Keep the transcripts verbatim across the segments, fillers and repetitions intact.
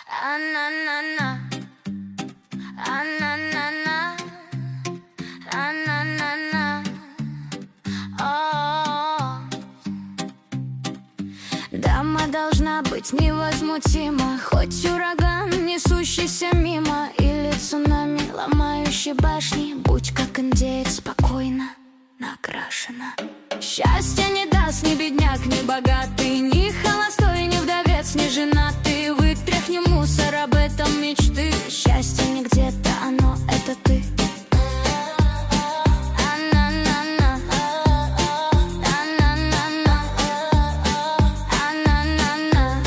А-на-на-на, а-на-на-на, а-на-на-на, о. Дама должна быть невозмутима, хоть ураган, несущийся мимо, или цунами, ломающий башни. Будь как индеец, спокойно накрашена. Счастья не даст ни бедняк, ни богатый, ни холостой, ни вдовец, ни женатый. Вытряхни мусор, об этом мечты. Счастье не где-то, оно — это ты. А-на-на-на, а-на-на-на, а-на-на-на.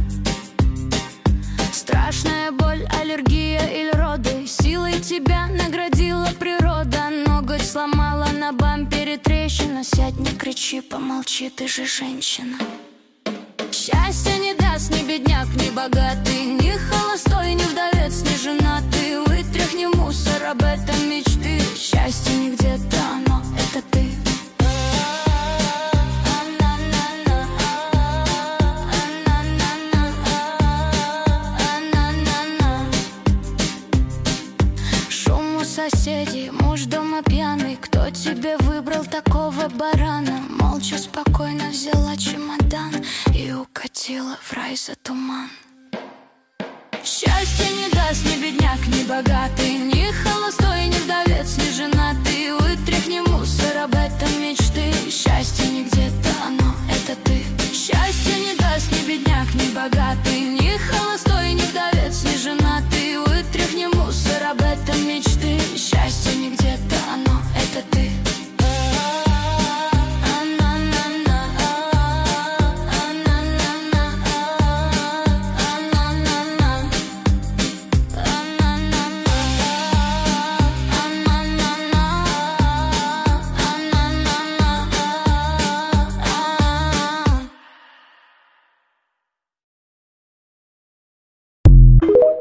Страшная боль, аллергия или роды, силой тебя наградила природа. Ноготь сломала, на бампере трещина. Сядь, не кричи, помолчи, ты же женщина. Счастья не даст ни бедняк, ни богатый, ни холостой, ни вдовец, ни женатый. Вытряхни мусор, об этом мечты. Счастье не где-то, оно — это ты. Шум у соседей, муж дома пьяный. Кто тебе выбрал такого барана? Молча, спокойно взяла чемодан и укатила в рай за туман. Счастье не даст ни бедняк, ни богатый, ни холостой, ни вдовец, ни женатый. Вытряхни мусор, об этом мечты. Счастье не где-то, оно — это ты. Счастье не даст ни бедняк, ни богатый, ни холостой, ни вдовец, ни женатый. Вытряхни мусор, об этом мечты. Счастье не где-то, оно — это ты. You